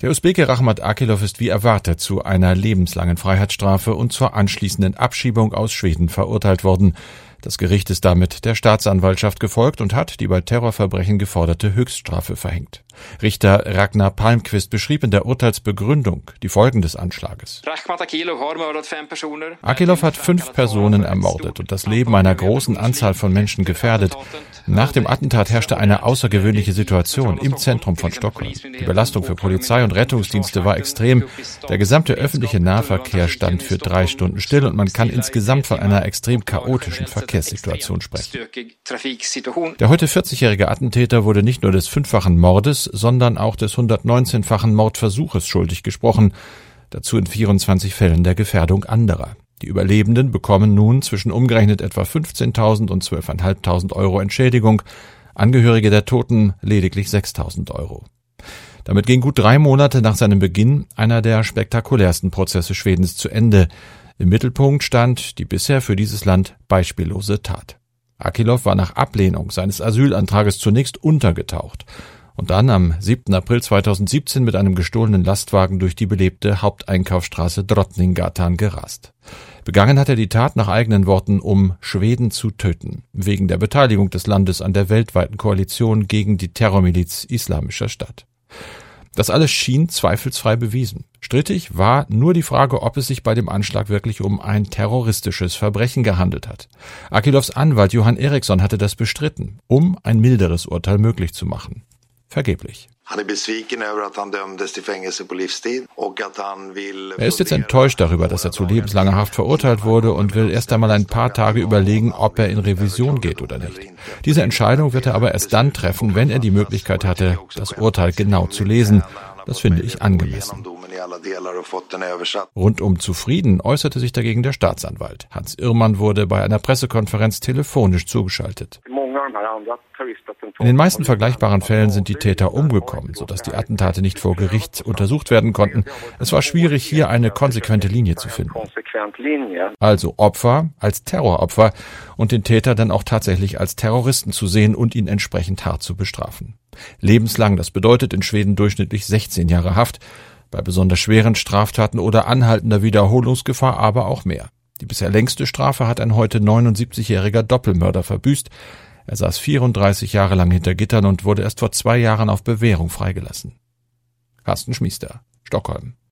Der Usbeke Rahmat Akilov ist wie erwartet zu einer lebenslangen Freiheitsstrafe und zur anschließenden Abschiebung aus Schweden verurteilt worden. Das Gericht ist damit der Staatsanwaltschaft gefolgt und hat die bei Terrorverbrechen geforderte Höchststrafe verhängt. Richter Ragnar Palmqvist beschrieb in der Urteilsbegründung die Folgen des Anschlages. Akilov hat 5 Personen ermordet und das Leben einer großen Anzahl von Menschen gefährdet. Nach dem Attentat herrschte eine außergewöhnliche Situation im Zentrum von Stockholm. Die Belastung für Polizei und Rettungsdienste war extrem. Der gesamte öffentliche Nahverkehr stand für 3 Stunden still und man kann insgesamt von einer extrem chaotischen Verkehrssituation sprechen. Der heute 40-jährige Attentäter wurde nicht nur des 5-fachen Mordes, sondern auch des 119-fachen Mordversuches schuldig gesprochen, dazu in 24 Fällen der Gefährdung anderer. Die Überlebenden bekommen nun zwischen umgerechnet etwa 15.000 und 12.500 Euro Entschädigung, Angehörige der Toten lediglich 6.000 Euro. Damit ging gut 3 Monate nach seinem Beginn einer der spektakulärsten Prozesse Schwedens zu Ende. Im Mittelpunkt stand die bisher für dieses Land beispiellose Tat. Akilov war nach Ablehnung seines Asylantrages zunächst untergetaucht und dann am 7. April 2017 mit einem gestohlenen Lastwagen durch die belebte Haupteinkaufsstraße Drottninggatan gerast. Begangen hat er die Tat nach eigenen Worten, um Schweden zu töten, wegen der Beteiligung des Landes an der weltweiten Koalition gegen die Terrormiliz Islamischer Staat. Das alles schien zweifelsfrei bewiesen. Strittig war nur die Frage, ob es sich bei dem Anschlag wirklich um ein terroristisches Verbrechen gehandelt hat. Akilovs Anwalt Johan Eriksson hatte das bestritten, um ein milderes Urteil möglich zu machen. Vergeblich. Er ist jetzt enttäuscht darüber, dass er zu lebenslanger Haft verurteilt wurde und will erst einmal ein paar Tage überlegen, ob er in Revision geht oder nicht. Diese Entscheidung wird er aber erst dann treffen, wenn er die Möglichkeit hatte, das Urteil genau zu lesen. Das finde ich angemessen. Rundum zufrieden äußerte sich dagegen der Staatsanwalt. Hans Irrmann wurde bei einer Pressekonferenz telefonisch zugeschaltet. In den meisten vergleichbaren Fällen sind die Täter umgekommen, sodass die Attentate nicht vor Gericht untersucht werden konnten. Es war schwierig, hier eine konsequente Linie zu finden. Also Opfer als Terroropfer und den Täter dann auch tatsächlich als Terroristen zu sehen und ihn entsprechend hart zu bestrafen. Lebenslang, das bedeutet in Schweden durchschnittlich 16 Jahre Haft, bei besonders schweren Straftaten oder anhaltender Wiederholungsgefahr aber auch mehr. Die bisher längste Strafe hat ein heute 79-jähriger Doppelmörder verbüßt. Er saß 34 Jahre lang hinter Gittern und wurde erst vor 2 Jahren auf Bewährung freigelassen. Carsten Schmiester, Stockholm.